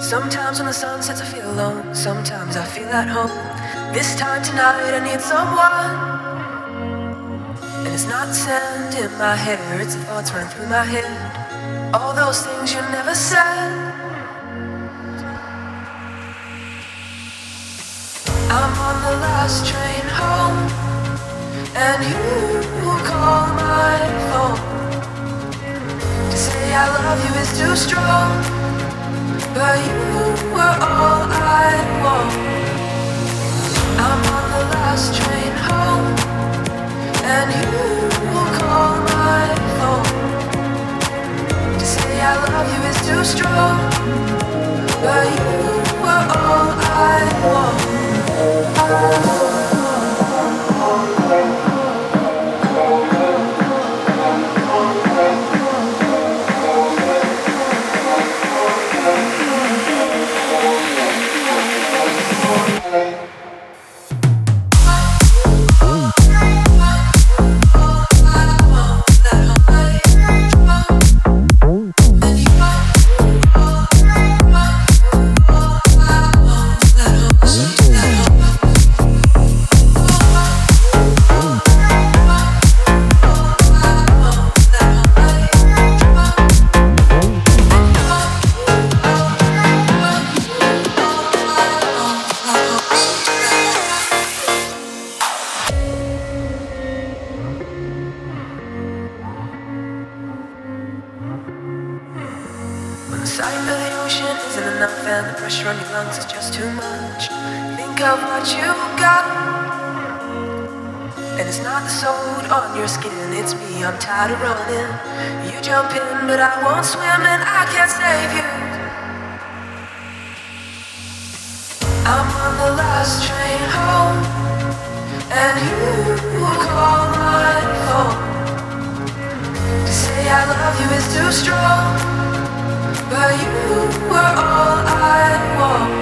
Sometimes when the sun sets I feel alone, sometimes I feel at home. This time tonight I need someone. And it's not sand in my hair, it's the thoughts running through my head. All those things you never said. I'm on the last train home, and you call my phone to say I love you is too strong, but you were all I want. I'm on the last train home, and you call my phone to say I love you is too strong, but you were all I want. When the sight of the ocean isn't enough and the pressure on your lungs is just too much, think of what you got. And it's not the salt on your skin, it's me, I'm tired of running. You jump in but I won't swim and I can't save you. I'm on the last train home, and you call my phone to say I love you is too strong, but you were all I want.